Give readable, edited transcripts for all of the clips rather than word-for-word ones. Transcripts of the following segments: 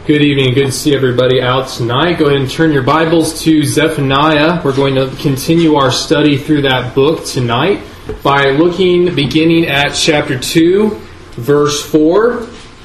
Good evening. Good to see everybody out tonight. Go ahead and turn your Bibles to Zephaniah. We're going to continue our study through that book tonight by beginning at chapter 2, verse 4.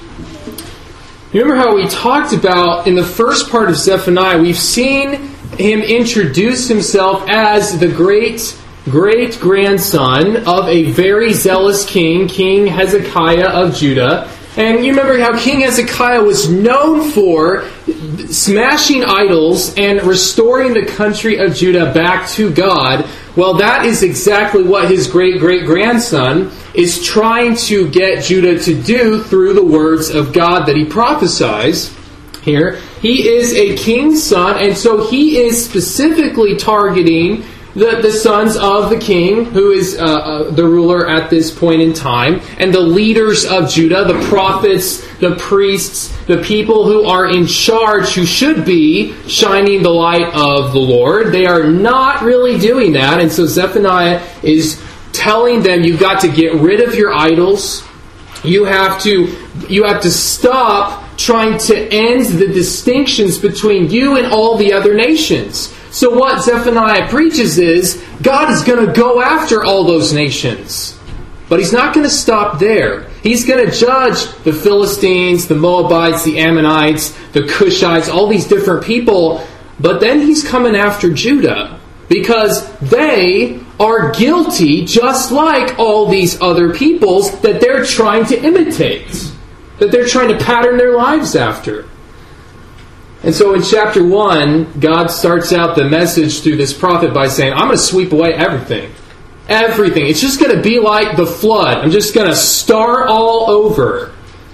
Remember how we talked about in the first part of Zephaniah, we've seen him introduce himself as the great-grandson of a very zealous king, King Hezekiah of Judah. And you remember how King Hezekiah was known for smashing idols and restoring the country of Judah back to God. Well, that is exactly what his great-great-grandson is trying to get Judah to do through the words of God that he prophesies here. He is a king's son, and so he is specifically targeting the sons of the king, who is the ruler at this point in time, and the leaders of Judah, the prophets, the priests, the people who are in charge, who should be shining the light of the Lord. They are not really doing that, and so Zephaniah is telling them, you've got to get rid of your idols. You have to stop trying to end the distinctions between you and all the other nations. So what Zephaniah preaches is, God is going to go after all those nations. But He's not going to stop there. He's going to judge the Philistines, the Moabites, the Ammonites, the Cushites, all these different people. But then He's coming after Judah, because they are guilty just like all these other peoples that they're trying to imitate, that they're trying to pattern their lives after. And so in chapter 1, God starts out the message through this prophet by saying, I'm going to sweep away everything. Everything. It's just going to be like the flood. I'm just going to start all over.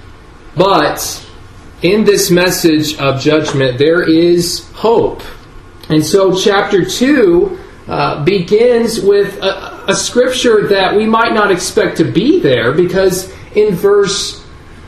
But in this message of judgment, there is hope. And so chapter 2 begins with a scripture that we might not expect to be there, because in verse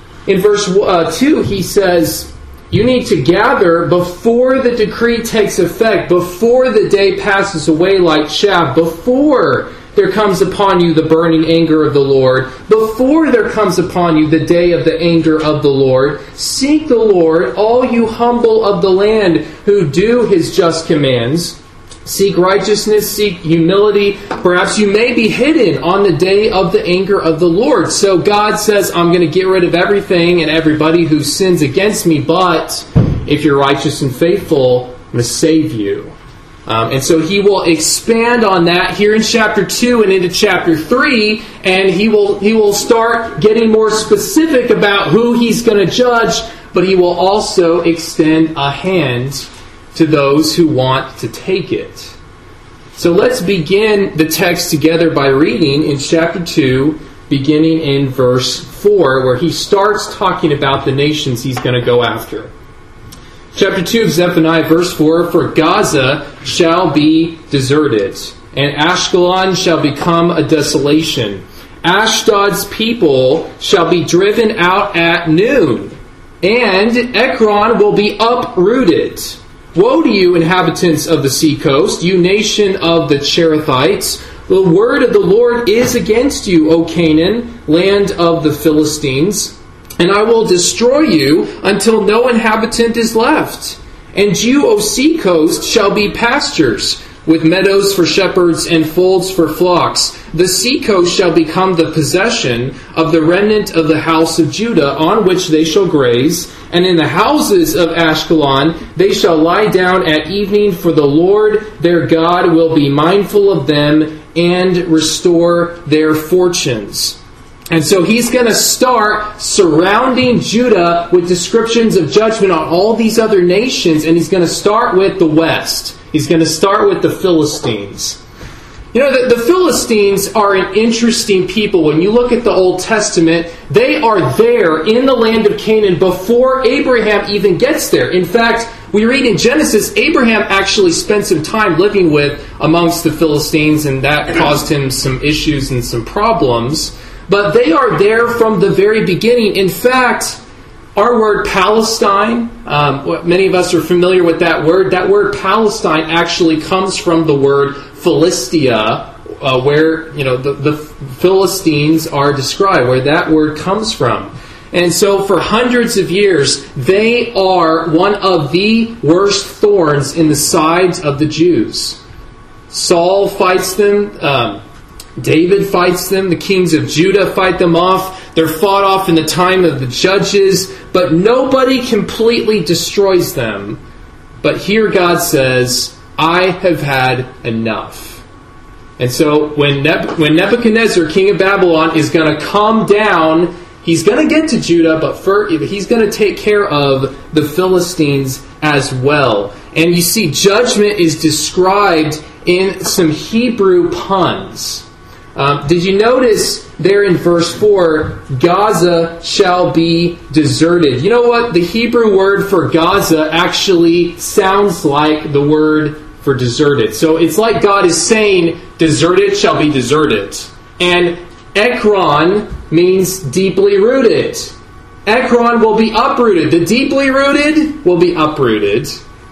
2 he says, you need to gather before the decree takes effect, before the day passes away like chaff, before there comes upon you the burning anger of the Lord, before there comes upon you the day of the anger of the Lord. Seek the Lord, all you humble of the land who do His just commands. Seek righteousness, seek humility. Perhaps you may be hidden on the day of the anger of the Lord. So God says, I'm going to get rid of everything and everybody who sins against me, but if you're righteous and faithful, I'm going to save you. And so He will expand on that here in chapter 2 and into chapter 3, and He will start getting more specific about who He's going to judge, but He will also extend a hand to those who want to take it. So let's begin the text together by reading in chapter 2, beginning in verse 4, where he starts talking about the nations he's going to go after. Chapter 2 of Zephaniah, verse 4, For Gaza shall be deserted, and Ashkelon shall become a desolation. Ashdod's people shall be driven out at noon, and Ekron will be uprooted. Woe to you, inhabitants of the seacoast, you nation of the Cherethites. The word of the Lord is against you, O Canaan, land of the Philistines. And I will destroy you until no inhabitant is left. And you, O seacoast, shall be pastures, with meadows for shepherds and folds for flocks. The seacoast shall become the possession of the remnant of the house of Judah, on which they shall graze. And in the houses of Ashkelon they shall lie down at evening, for the Lord their God will be mindful of them and restore their fortunes. And so he's going to start surrounding Judah with descriptions of judgment on all these other nations, and he's going to start with the west. He's going to start with the Philistines. You know, the Philistines are an interesting people. When you look at the Old Testament, they are there in the land of Canaan before Abraham even gets there. In fact, we read in Genesis, Abraham actually spent some time living amongst the Philistines, and that caused him some issues and some problems. But they are there from the very beginning. In fact, our word Palestine, many of us are familiar with that word. That word Palestine actually comes from the word Philistia, where the Philistines are described, where that word comes from. And so for hundreds of years, they are one of the worst thorns in the sides of the Jews. Saul fights them. David fights them. The kings of Judah fight them off. They're fought off in the time of the judges. But nobody completely destroys them. But here God says, I have had enough. And so when Nebuchadnezzar, king of Babylon, is going to come down, he's going to get to Judah, but he's going to take care of the Philistines as well. And you see, judgment is described in some Hebrew puns. Did you notice there in verse 4, Gaza shall be deserted? You know what? The Hebrew word for Gaza actually sounds like the word for deserted. So it's like God is saying, deserted shall be deserted. And Ekron means deeply rooted. Ekron will be uprooted. The deeply rooted will be uprooted.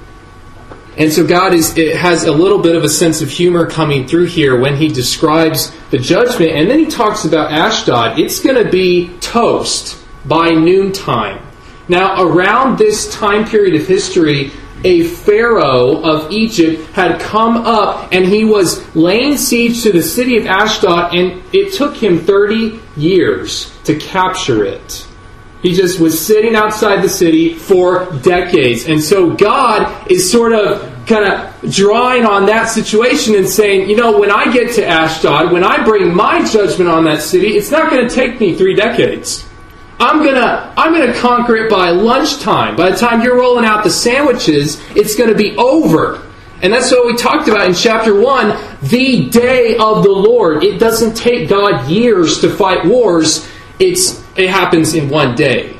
And so God has a little bit of a sense of humor coming through here when he describes the judgment. And then he talks about Ashdod. It's going to be toast by noontime. Now, around this time period of history, a pharaoh of Egypt had come up and he was laying siege to the city of Ashdod, and it took him 30 years to capture it. He just was sitting outside the city for decades. And so God is sort of kind of drawing on that situation and saying, you know, when I get to Ashdod, when I bring my judgment on that city, it's not going to take me 3 decades. I'm gonna conquer it by lunchtime. By the time you're rolling out the sandwiches, it's going to be over. And that's what we talked about in chapter 1, the day of the Lord. It doesn't take God years to fight wars. It happens in one day.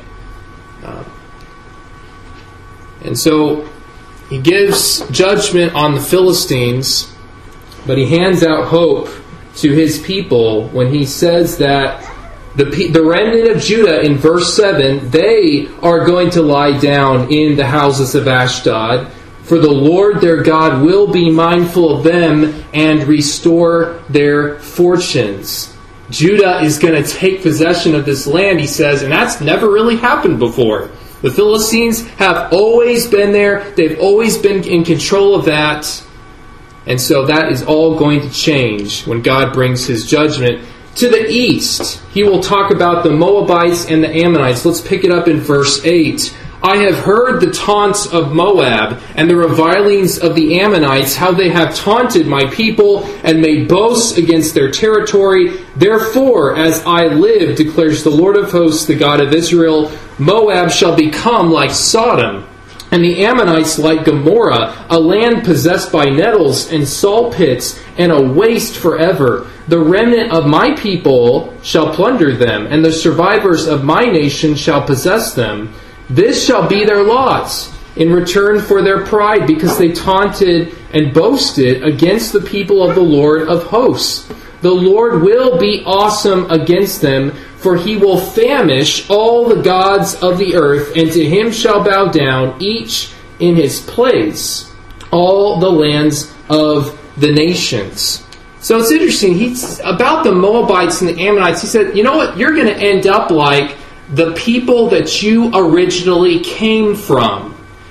And so he gives judgment on the Philistines, but he hands out hope to his people when he says that the remnant of Judah in verse 7, they are going to lie down in the houses of Ashdod, for the Lord their God will be mindful of them and restore their fortunes. Judah is going to take possession of this land, he says, and that's never really happened before. The Philistines have always been there. They've always been in control of that. And so that is all going to change when God brings his judgment. To the east, he will talk about the Moabites and the Ammonites. Let's pick it up in verse 8. I have heard the taunts of Moab and the revilings of the Ammonites, how they have taunted my people and made boasts against their territory. Therefore, as I live, declares the Lord of hosts, the God of Israel, Moab shall become like Sodom, and the Ammonites like Gomorrah, a land possessed by nettles and salt pits, and a waste forever. The remnant of my people shall plunder them, and the survivors of my nation shall possess them. This shall be their lots in return for their pride, because they taunted and boasted against the people of the Lord of hosts. The Lord will be awesome against them, for he will famish all the gods of the earth, and to him shall bow down, each in his place, all the lands of the nations. So it's interesting. He's about the Moabites and the Ammonites. He said, you know what? You're going to end up like the people that you originally came from.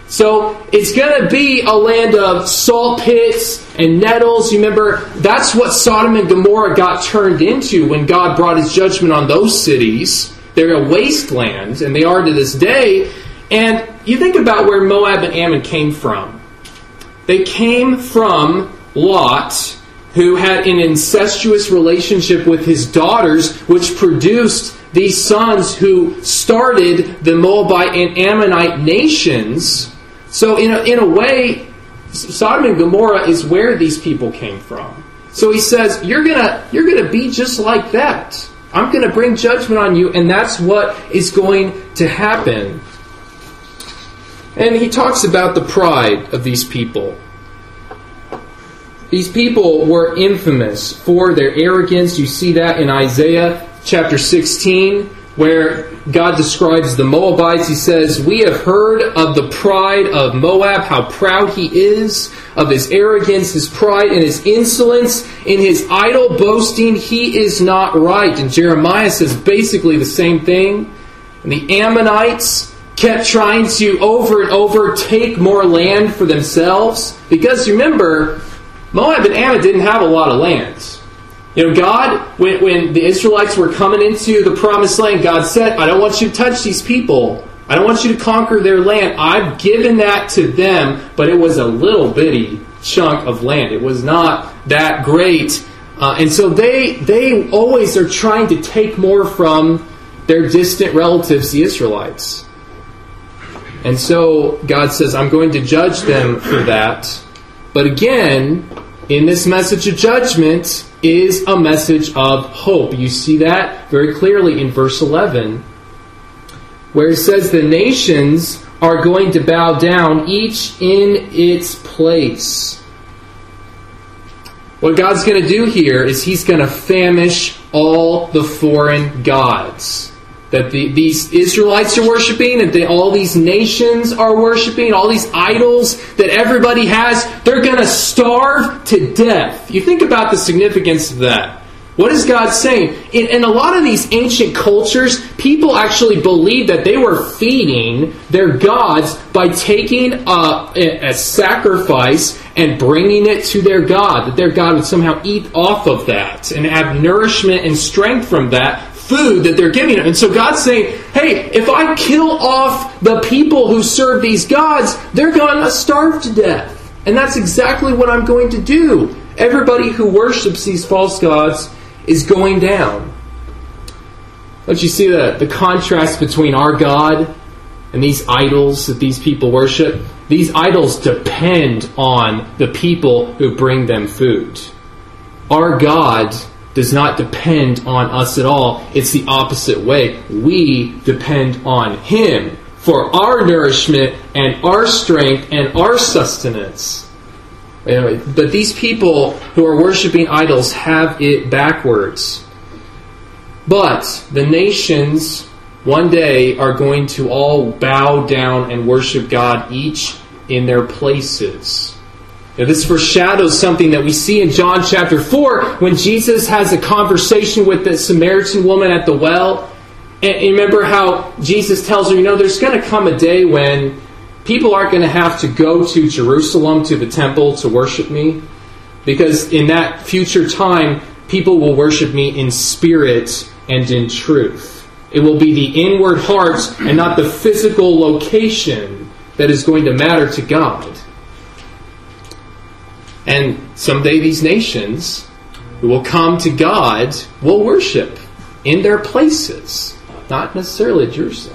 So it's going to be a land of salt pits and nettles. You remember, that's what Sodom and Gomorrah got turned into when God brought his judgment on those cities. They're a wasteland, and they are to this day. And you think about where Moab and Ammon came from. They came from Lot, who had an incestuous relationship with his daughters, which produced these sons who started the Moabite and Ammonite nations. So in a way, Sodom and Gomorrah is where these people came from. So he says, you're gonna be just like that. I'm going to bring judgment on you, and that's what is going to happen. And he talks about the pride of these people. These people were infamous for their arrogance. You see that in Isaiah chapter 16, where God describes the Moabites. He says, we have heard of the pride of Moab, how proud he is, of his arrogance, his pride, and his insolence. In his idle boasting, he is not right. And Jeremiah says basically the same thing. And the Ammonites kept trying to over and over take more land for themselves. Because remember, Moab and Ammon didn't have a lot of land. God, when the Israelites were coming into the promised land, God said, I don't want you to touch these people. I don't want you to conquer their land. I've given that to them, but it was a little bitty chunk of land. It was not that great. And so they always are trying to take more from their distant relatives, the Israelites. And so God says, I'm going to judge them for that. But again, in this message of judgment is a message of hope. You see that very clearly in verse 11, where it says the nations are going to bow down, each in its place. What God's going to do here is He's going to famish all the foreign gods that these Israelites are worshiping, and all these nations are worshiping, all these idols that everybody has. They're going to starve to death. You think about the significance of that. What is God saying? In a lot of these ancient cultures, people actually believed that they were feeding their gods by taking a sacrifice and bringing it to their God, that their God would somehow eat off of that and have nourishment and strength from that food that they're giving them. And so God's saying, hey, if I kill off the people who serve these gods, they're going to starve to death. And that's exactly what I'm going to do. Everybody who worships these false gods is going down. Don't you see the contrast between our God and these idols that these people worship? These idols depend on the people who bring them food. Our God does not depend on us at all. It's the opposite way. We depend on Him for our nourishment and our strength and our sustenance. Anyway, but these people who are worshiping idols have it backwards. But the nations one day are going to all bow down and worship God, each in their places. Now, this foreshadows something that we see in John chapter 4 when Jesus has a conversation with the Samaritan woman at the well. And remember how Jesus tells her, there's going to come a day when people aren't going to have to go to Jerusalem, to the temple, to worship me. Because in that future time, people will worship me in spirit and in truth. It will be the inward heart and not the physical location that is going to matter to God. And someday these nations who will come to God will worship in their places, not necessarily Jerusalem.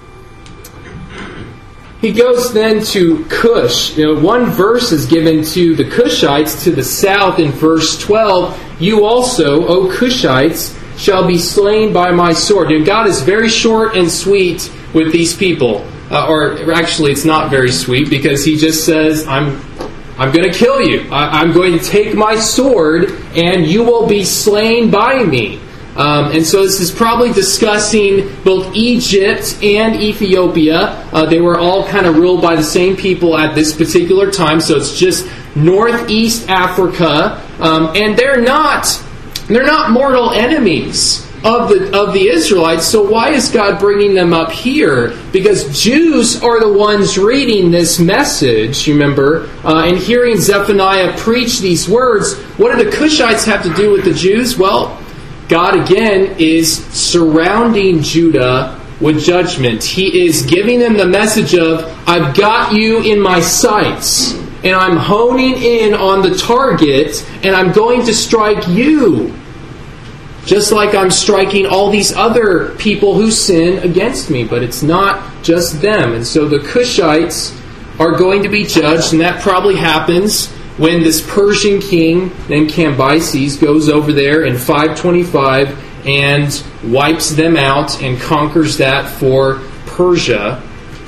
He goes then to Cush. One verse is given to the Cushites to the south in verse 12. You also, O Cushites, shall be slain by my sword. God is very short and sweet with these people. Or actually, it's not very sweet, because He just says, I'm going to kill you. I'm going to take my sword and you will be slain by me. And so this is probably discussing both Egypt and Ethiopia. They were all kind of ruled by the same people at this particular time. So it's just northeast Africa. And they're not mortal enemies of the Israelites. So why is God bringing them up here? Because Jews are the ones reading this message, remember, and hearing Zephaniah preach these words. What do the Cushites have to do with the Jews? Well, God again is surrounding Judah with judgment. He is giving them the message of, I've got you in my sights, and I'm honing in on the target, and I'm going to strike you. Just like I'm striking all these other people who sin against me. But it's not just them. And so the Cushites are going to be judged, and that probably happens when this Persian king named Cambyses goes over there in 525 and wipes them out and conquers that for Persia.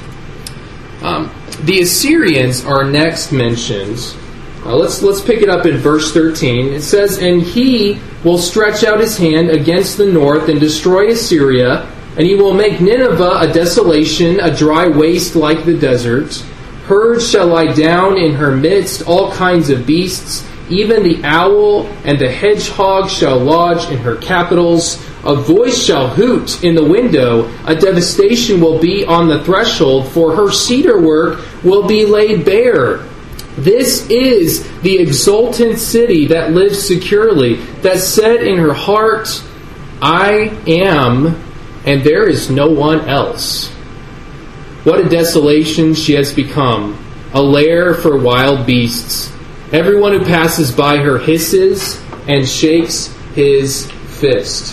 The Assyrians are next mentioned. Let's pick it up in verse 13. It says, and he will stretch out his hand against the north and destroy Assyria, and he will make Nineveh a desolation, a dry waste like the desert. Herds shall lie down in her midst, all kinds of beasts. Even the owl and the hedgehog shall lodge in her capitals. A voice shall hoot in the window. A devastation will be on the threshold, for her cedar work will be laid bare. This is the exultant city that lives securely, that said in her heart, I am, and there is no one else. What a desolation she has become, a lair for wild beasts. Everyone who passes by her hisses and shakes his fist.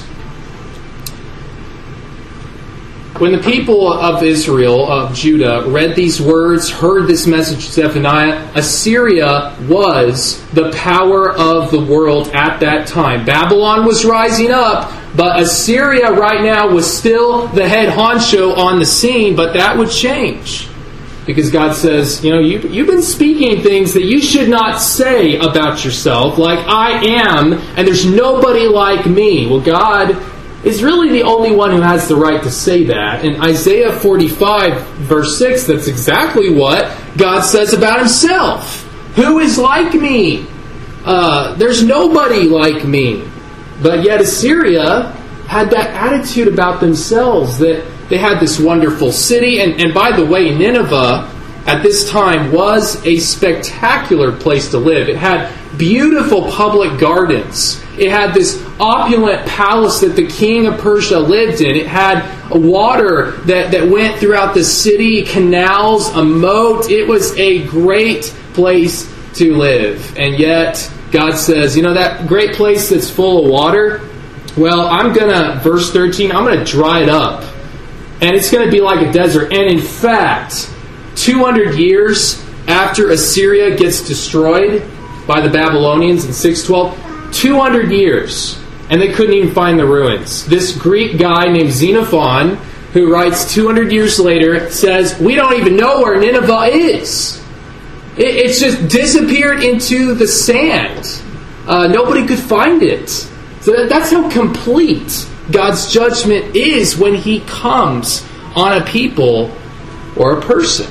When the people of Israel, of Judah, read these words, heard this message of Zephaniah, Assyria was the power of the world at that time. Babylon was rising up, but Assyria right now was still the head honcho on the scene, but that would change. Because God says, you've been speaking things that you should not say about yourself, like I am, and there's nobody like me. Well, God is really the only one who has the right to say that. In Isaiah 45, verse 6, that's exactly what God says about himself. Who is like me? There's nobody like me. But yet Assyria had that attitude about themselves, that they had this wonderful city. And by the way, Nineveh at this time was a spectacular place to live. It had beautiful public gardens. It had this opulent palace that the king of Persia lived in. It had a water that went throughout the city, canals, a moat. It was a great place to live. And yet, God says, that great place that's full of water, well, verse 13, I'm going to dry it up. And it's going to be like a desert. And in fact, 200 years after Assyria gets destroyed by the Babylonians in 612, 200 years, and they couldn't even find the ruins. This Greek guy named Xenophon, who writes 200 years later, says, we don't even know where Nineveh is. It's just disappeared into the sand. Nobody could find it. So that's how complete God's judgment is when He comes on a people or a person.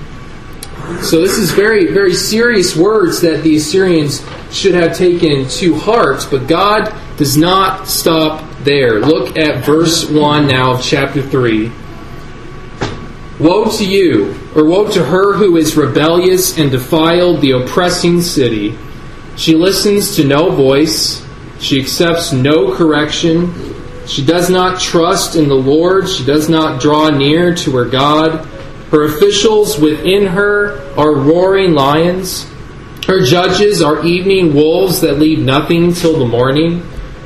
So this is very, very serious words that the Assyrians should have taken to heart, but God does not stop there. Look at verse 1 now of chapter 3. Woe to you, or woe to her who is rebellious and defiled, the oppressing city. She listens to no voice. She accepts no correction. She does not trust in the Lord. She does not draw near to her God. Her officials within her are roaring lions. Her judges are evening wolves that leave nothing till the morning.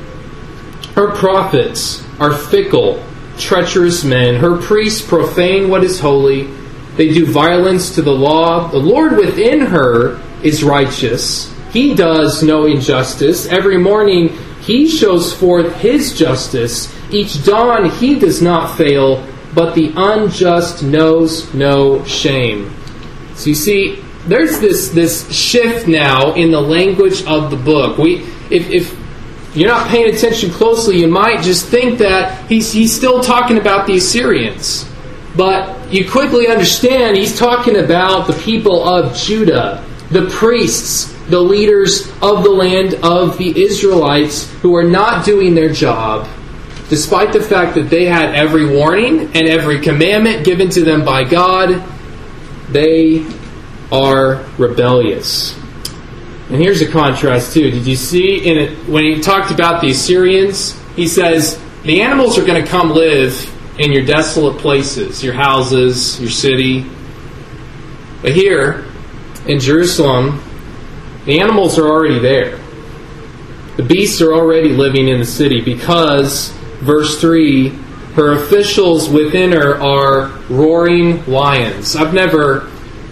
Her prophets are fickle, treacherous men. Her priests profane what is holy. They do violence to the law. The Lord within her is righteous. He does no injustice. Every morning He shows forth His justice. Each dawn He does not fail, but the unjust knows no shame. So you see, there's this shift now in the language of the book. If you're not paying attention closely, you might just think that he's still talking about the Assyrians. But you quickly understand he's talking about the people of Judah, the priests, the leaders of the land of the Israelites who are not doing their job, despite the fact that they had every warning and every commandment given to them by God. They are rebellious. And here's a contrast too. Did you see when he talked about the Assyrians, he says the animals are going to come live in your desolate places, your houses, your city. But here in Jerusalem, the animals are already there. The beasts are already living in the city because, verse 3, her officials within her are roaring lions. I've never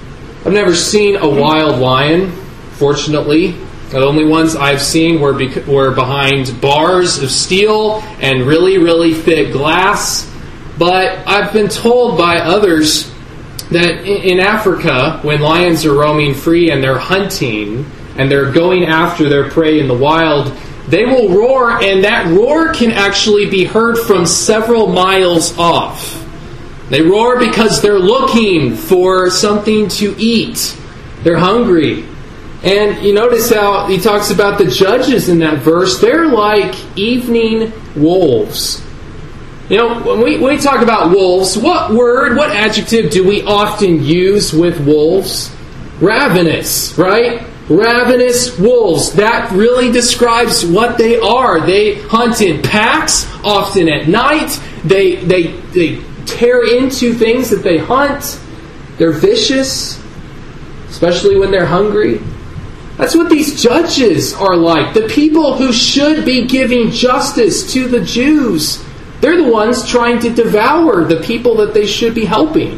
seen a wild lion, fortunately. The only ones I've seen were behind bars of steel and really, really thick glass. But I've been told by others that in Africa, when lions are roaming free and they're hunting and they're going after their prey in the wild, they will roar, and that roar can actually be heard from several miles off. They roar because they're looking for something to eat. They're hungry. And you notice how he talks about the judges in that verse. They're like evening wolves. You know, when we talk about wolves, what adjective do we often use with wolves? Ravenous, right? Ravenous wolves. That really describes what they are. They hunt in packs, often at night. They tear into things that they hunt. They're vicious, especially when they're hungry. That's what these judges are like. The people who should be giving justice to the Jews. They're the ones trying to devour the people that they should be helping.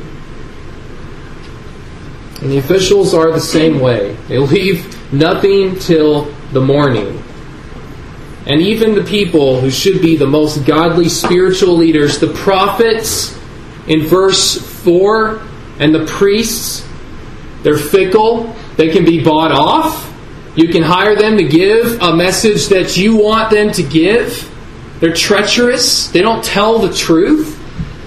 And the officials are the same way. They leave nothing till the morning. And even the people who should be the most godly spiritual leaders, the prophets in verse 4 and the priests, they're fickle. They can be bought off. You can hire them to give a message that you want them to give. They're treacherous. They don't tell the truth.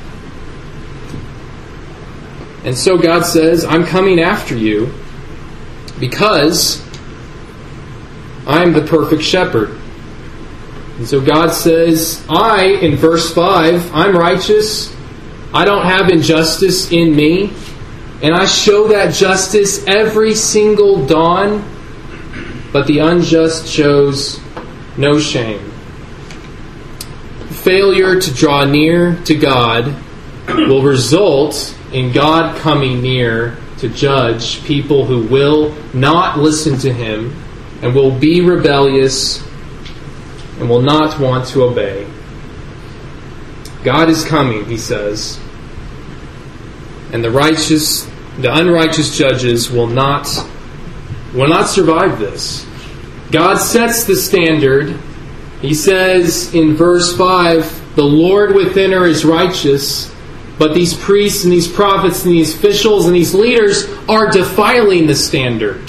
And so God says, I'm coming after you because I'm the perfect shepherd. And so God says, in verse 5, I'm righteous. I don't have injustice in me. And I show that justice every single dawn. But the unjust shows no shame. Failure to draw near to God will result in God coming near to judge people who will not listen to Him and will be rebellious and will not want to obey. God is coming, He says, and the unrighteous judges will not survive this. God sets the standard. He says in verse 5, the Lord within her is righteous, but these priests and these prophets and these officials and these leaders are defiling the standard.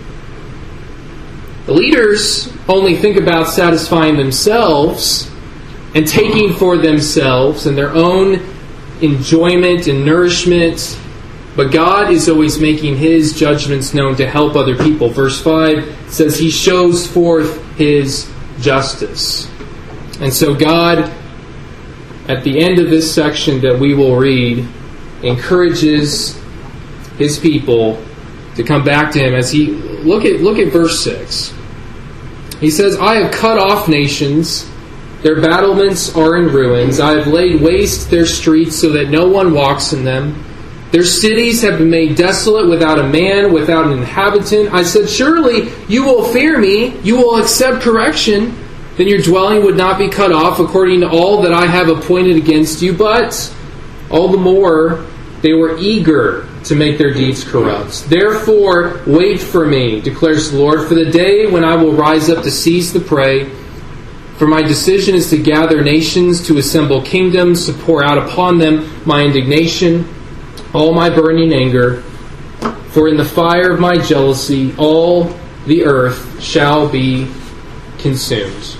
The leaders only think about satisfying themselves and taking for themselves and their own enjoyment and nourishment. But God is always making His judgments known to help other people. Verse 5 says He shows forth His justice. And so God, at the end of this section that we will read, encourages His people to come back to Him as He... Look at verse 6. He says, I have cut off nations. Their battlements are in ruins. I have laid waste their streets so that no one walks in them. Their cities have been made desolate without a man, without an inhabitant. I said, surely you will fear me, you will accept correction. Then your dwelling would not be cut off according to all that I have appointed against you. But all the more they were eager to make their deeds corrupt. Therefore, wait for me, declares the Lord, for the day when I will rise up to seize the prey. For my decision is to gather nations, to assemble kingdoms, to pour out upon them my indignation, all my burning anger. For in the fire of my jealousy, all the earth shall be consumed.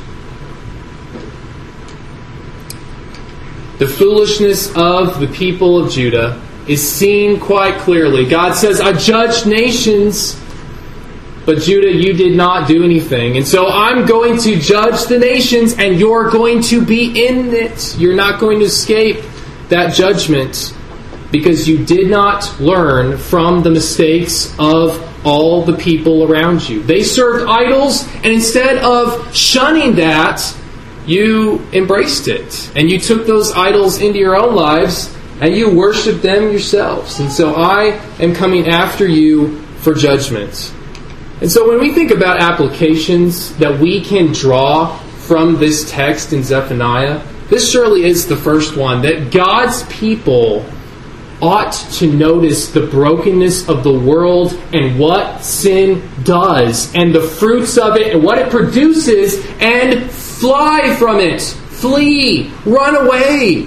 The foolishness of the people of Judah is seen quite clearly. God says, I judged nations, but Judah, you did not do anything. And so I'm going to judge the nations, and you're going to be in it. You're not going to escape that judgment because you did not learn from the mistakes of all the people around you. They served idols, and instead of shunning that, you embraced it. And you took those idols into your own lives, and you worshiped them yourselves. And so I am coming after you for judgment. And so when we think about applications that we can draw from this text in Zephaniah, this surely is the first one, that God's people ought to notice the brokenness of the world and what sin does and the fruits of it and what it produces and fly from it. Flee. Run away.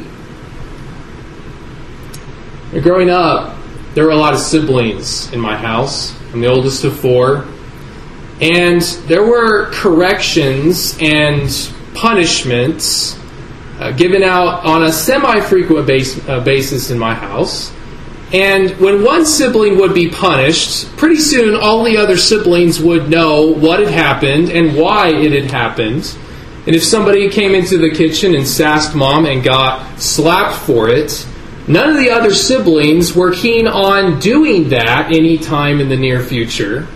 Growing up, there were a lot of siblings in my house. I'm the oldest of 4. And there were corrections and punishments given out on a semi-frequent basis in my house. And when one sibling would be punished, pretty soon all the other siblings would know what had happened and why it had happened. And if somebody came into the kitchen and sassed Mom and got slapped for it, none of the other siblings were keen on doing that any time in the near future.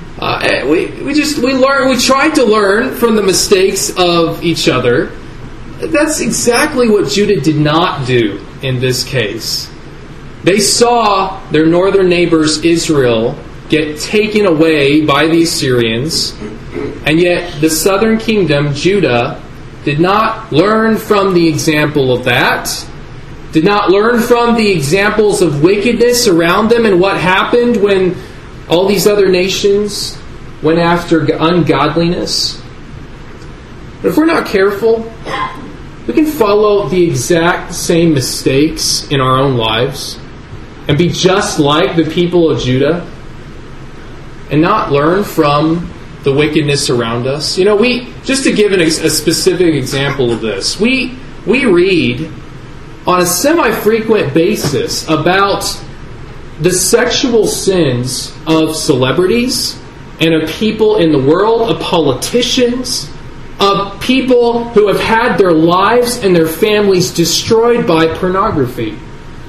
We tried to learn from the mistakes of each other. That's exactly what Judah did not do in this case. They saw their northern neighbors Israel get taken away by the Assyrians, and yet the southern kingdom, Judah, did not learn from the example of that, did not learn from the examples of wickedness around them and what happened when all these other nations went after ungodliness. But if we're not careful, we can follow the exact same mistakes in our own lives and be just like the people of Judah and not learn from the wickedness around us. Just to give a specific example of this, we read on a semi-frequent basis about the sexual sins of celebrities and of people in the world, of politicians, of people who have had their lives and their families destroyed by pornography.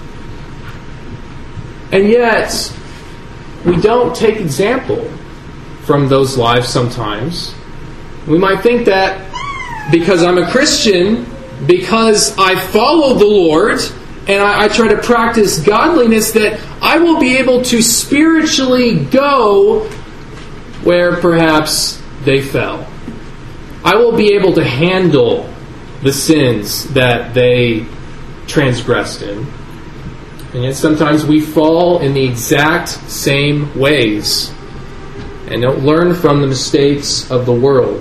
And yet, we don't take example from those lives sometimes. We might think that because I'm a Christian, because I follow the Lord, and I try to practice godliness, that I will be able to spiritually go where perhaps they fell. I will be able to handle the sins that they transgressed in. And yet sometimes we fall in the exact same ways and don't learn from the mistakes of the world.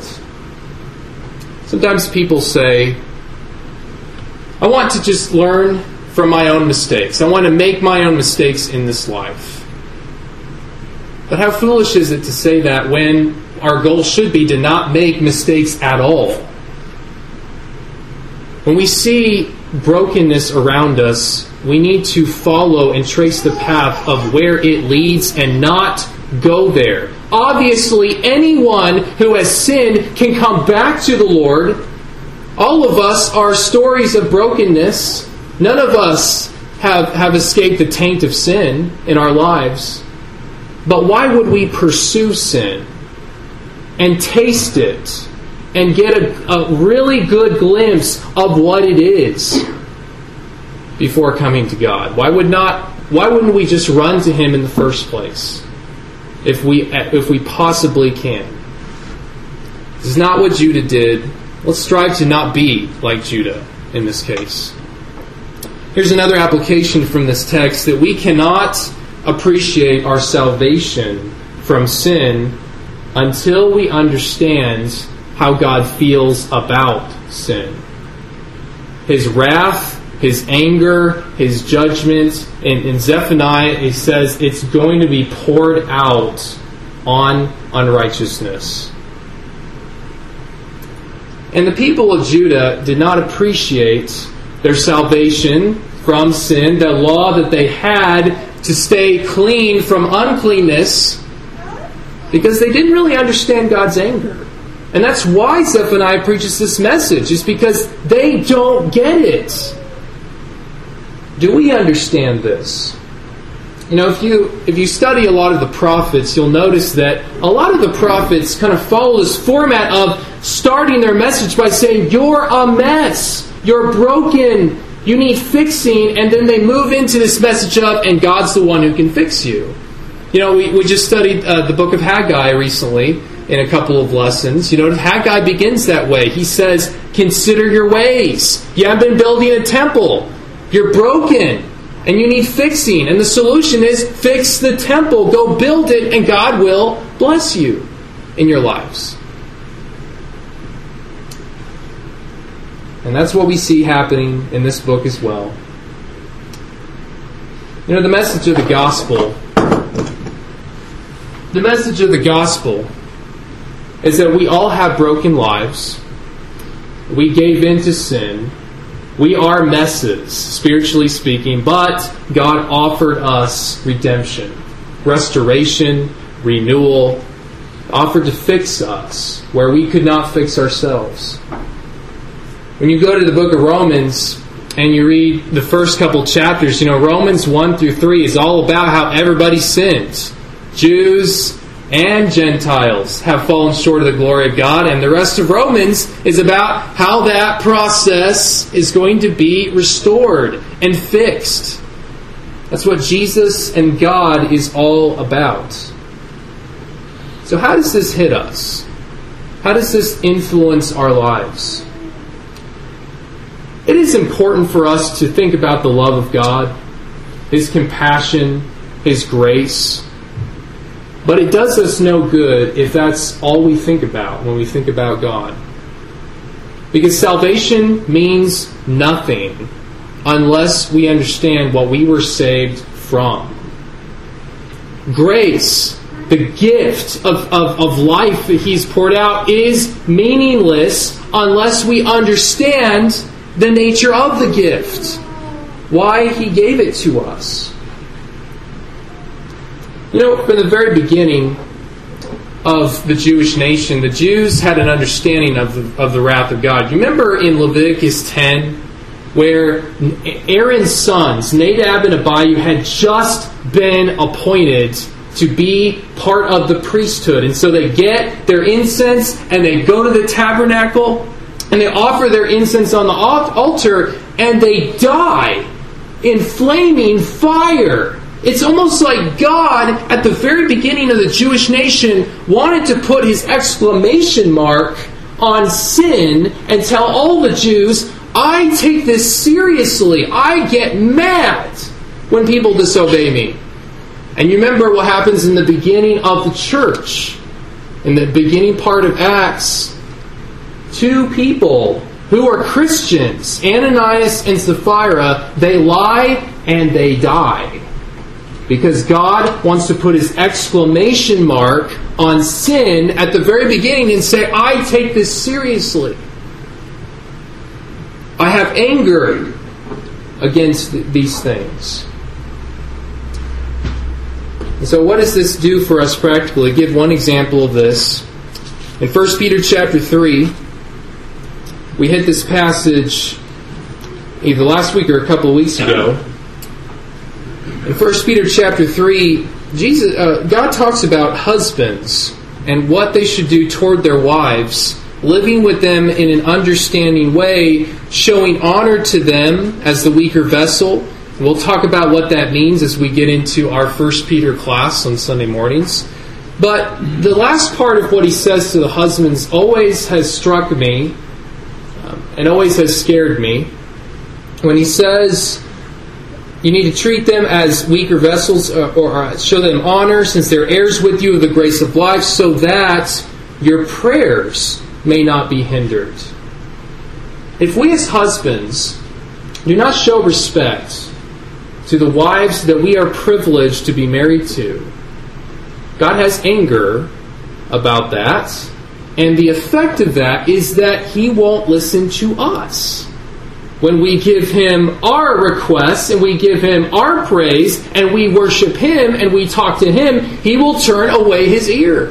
Sometimes people say, I want to just learn from my own mistakes. I want to make my own mistakes in this life. But how foolish is it to say that when our goal should be to not make mistakes at all? When we see brokenness around us, we need to follow and trace the path of where it leads and not go there. Obviously, anyone who has sinned can come back to the Lord. All of us are stories of brokenness. None of us have escaped the taint of sin in our lives. But why would we pursue sin and taste it and get a really good glimpse of what it is before coming to God? Why wouldn't we just run to Him in the first place if we possibly can? This is not what Judah did. Let's strive to not be like Judah in this case. Here's another application from this text, that we cannot appreciate our salvation from sin until we understand how God feels about sin. His wrath, His anger, His judgment. In Zephaniah, he says it's going to be poured out on unrighteousness. And the people of Judah did not appreciate their salvation from sin, the law that they had to stay clean from uncleanness, because they didn't really understand God's anger. And that's why Zephaniah preaches this message, is because they don't get it. Do we understand this? If you study a lot of the prophets, you'll notice that a lot of the prophets kind of follow this format of starting their message by saying, you're a mess, you're broken, you need fixing, and then they move into this message of, and God's the one who can fix you. We just studied the book of Haggai recently in a couple of lessons. Haggai begins that way. He says, consider your ways. You haven't been building a temple. You're broken, and you need fixing. And the solution is, fix the temple. Go build it, and God will bless you in your lives. And that's what we see happening in this book as well. The message of the gospel. The message of the gospel is that we all have broken lives. We gave in to sin. We are messes, spiritually speaking, but God offered us redemption, restoration, renewal, offered to fix us where we could not fix ourselves. When you go to the book of Romans and you read the first couple chapters, Romans 1 through 3 is all about how everybody sinned. Jews and Gentiles have fallen short of the glory of God, and the rest of Romans is about how that process is going to be restored and fixed. That's what Jesus and God is all about. So how does this hit us? How does this influence our lives? It is important for us to think about the love of God, His compassion, His grace. But it does us no good if that's all we think about when we think about God. Because salvation means nothing unless we understand what we were saved from. Grace, the gift of life that He's poured out, is meaningless unless we understand the nature of the gift, why He gave it to us. From the very beginning of the Jewish nation, the Jews had an understanding of the wrath of God. You remember in Leviticus 10, where Aaron's sons, Nadab and Abihu, had just been appointed to be part of the priesthood. And so they get their incense and they go to the tabernacle and they offer their incense on the altar and they die in flaming fire. It's almost like God, at the very beginning of the Jewish nation, wanted to put His exclamation mark on sin and tell all the Jews, I take this seriously. I get mad when people disobey me. And you remember what happens in the beginning of the church. In the beginning part of Acts, two people who are Christians, Ananias and Sapphira, they lie and they die. Because God wants to put His exclamation mark on sin at the very beginning and say, I take this seriously. I have anger against these things. And so what does this do for us practically? Give one example of this. In 1 Peter chapter 3, we hit this passage either last week or a couple of weeks ago. In 1 Peter chapter 3, God talks about husbands and what they should do toward their wives, living with them in an understanding way, showing honor to them as the weaker vessel. We'll talk about what that means as we get into our 1 Peter class on Sunday mornings. But the last part of what he says to the husbands always has struck me and always has scared me. When he says, you need to treat them as weaker vessels or show them honor since they're heirs with you of the grace of life so that your prayers may not be hindered. If we as husbands do not show respect to the wives that we are privileged to be married to, God has anger about that, and the effect of that is that He won't listen to us. When we give Him our requests and we give Him our praise and we worship Him and we talk to Him, He will turn away His ear.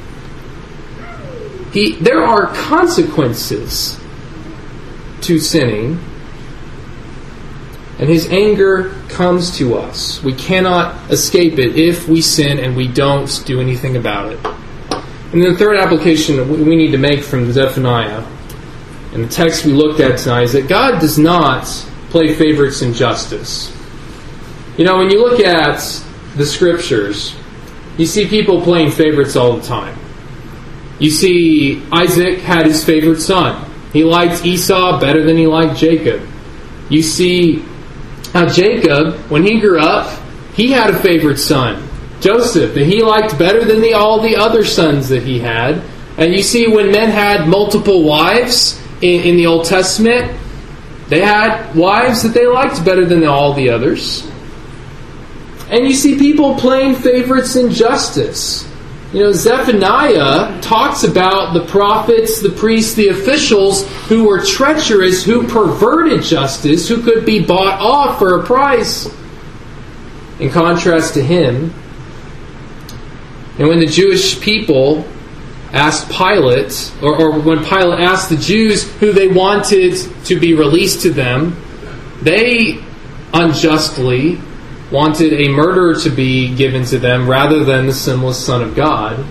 There are consequences to sinning, and His anger comes to us. We cannot escape it if we sin and we don't do anything about it. And then the third application that we need to make from Zephaniah, and the text we looked at tonight, is that God does not play favorites in justice. When you look at the Scriptures, you see people playing favorites all the time. You see Isaac had his favorite son. He liked Esau better than he liked Jacob. You see how Jacob, when he grew up, he had a favorite son, Joseph, that he liked better than all the other sons that he had. And you see when men had multiple wives in the Old Testament, they had wives that they liked better than all the others. And you see people playing favorites in justice. Zephaniah talks about the prophets, the priests, the officials who were treacherous, who perverted justice, who could be bought off for a price. In contrast to him, and when the Jewish people asked Pilate, or when Pilate asked the Jews who they wanted to be released to them, they unjustly wanted a murderer to be given to them rather than the sinless Son of God.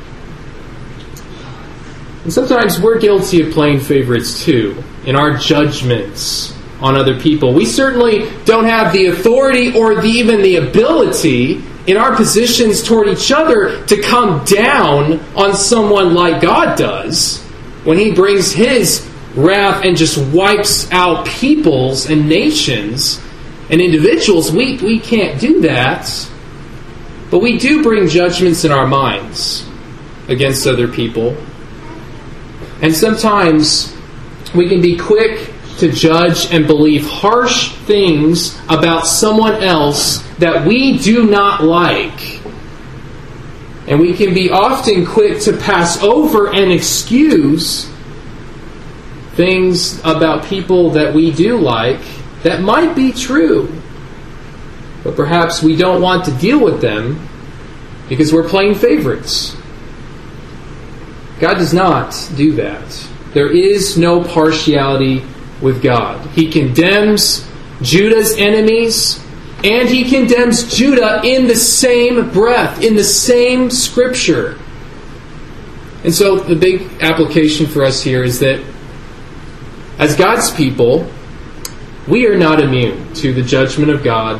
And sometimes we're guilty of playing favorites too in our judgments on other people. We certainly don't have the authority or even the ability in our positions toward each other to come down on someone like God does when He brings His wrath and just wipes out peoples and nations and individuals. We can't do that. But we do bring judgments in our minds against other people. And sometimes we can be quick to judge and believe harsh things about someone else that we do not like. And we can be often quick to pass over and excuse things about people that we do like that might be true. But perhaps we don't want to deal with them because we're playing favorites. God does not do that. There is no partiality with God. He condemns Judah's enemies, and He condemns Judah in the same breath, in the same Scripture. And so the big application for us here is that as God's people, we are not immune to the judgment of God.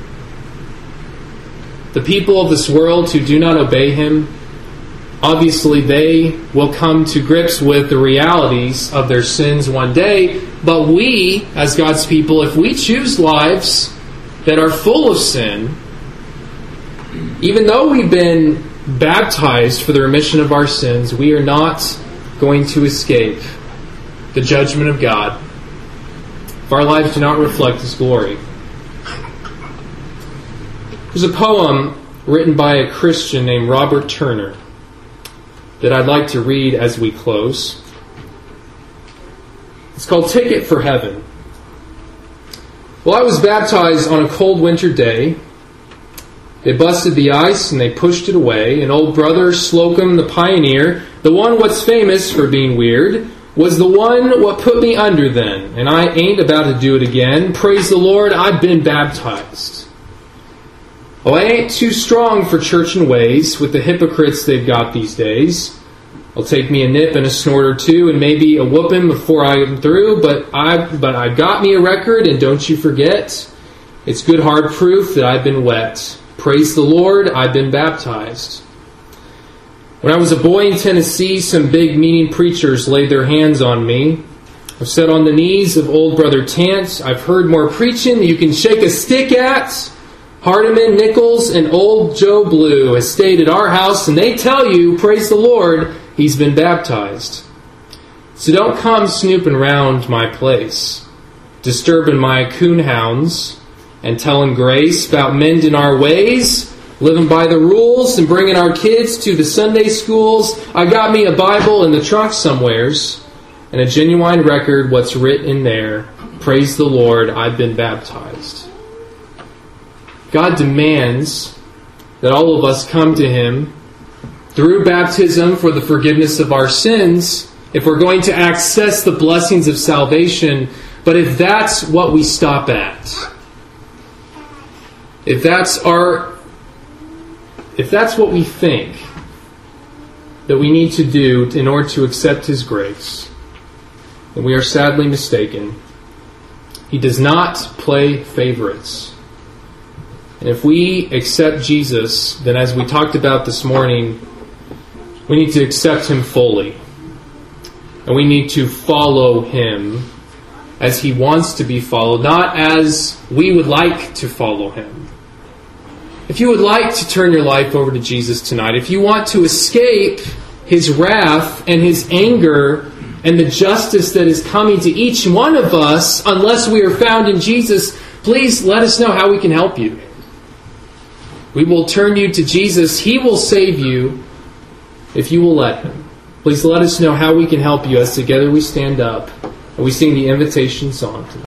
The people of this world who do not obey Him, obviously they will come to grips with the realities of their sins one day. But we, as God's people, if we choose lives that are full of sin, even though we've been baptized for the remission of our sins, we are not going to escape the judgment of God if our lives do not reflect His glory. There's a poem written by a Christian named Robert Turner that I'd like to read as we close. It's called Ticket for Heaven. Well, I was baptized on a cold winter day. They busted the ice and they pushed it away. And old brother Slocum the pioneer, the one what's famous for being weird, was the one what put me under then. And I ain't about to do it again. Praise the Lord, I've been baptized. Oh, I ain't too strong for church and ways with the hypocrites they've got these days. I'll take me a nip and a snort or two and maybe a whooping before I'm through, but I've got me a record, and don't you forget, it's good hard proof that I've been wet. Praise the Lord, I've been baptized. When I was a boy in Tennessee, some big meaning preachers laid their hands on me. I've sat on the knees of old Brother Tant. I've heard more preaching than you can shake a stick at. Hardiman, Nichols, and old Joe Blue has stayed at our house, and they tell you, praise the Lord, he's been baptized. So don't come snooping round my place, disturbing my coonhounds, and telling grace about mending our ways, living by the rules, and bringing our kids to the Sunday schools. I got me a Bible in the trunk somewheres, and a genuine record what's written in there. Praise the Lord, I've been baptized. God demands that all of us come to Him through baptism for the forgiveness of our sins if we're going to access the blessings of salvation. But if that's what we stop at, if that's what we think that we need to do in order to accept His grace, then we are sadly mistaken. He does not play favorites. And if we accept Jesus, then as we talked about this morning, we need to accept Him fully. And we need to follow Him as He wants to be followed, not as we would like to follow Him. If you would like to turn your life over to Jesus tonight, if you want to escape His wrath and His anger and the justice that is coming to each one of us unless we are found in Jesus, please let us know how we can help you. We will turn you to Jesus. He will save you if you will let Him. Please let us know how we can help you as together we stand up and we sing the invitation song tonight.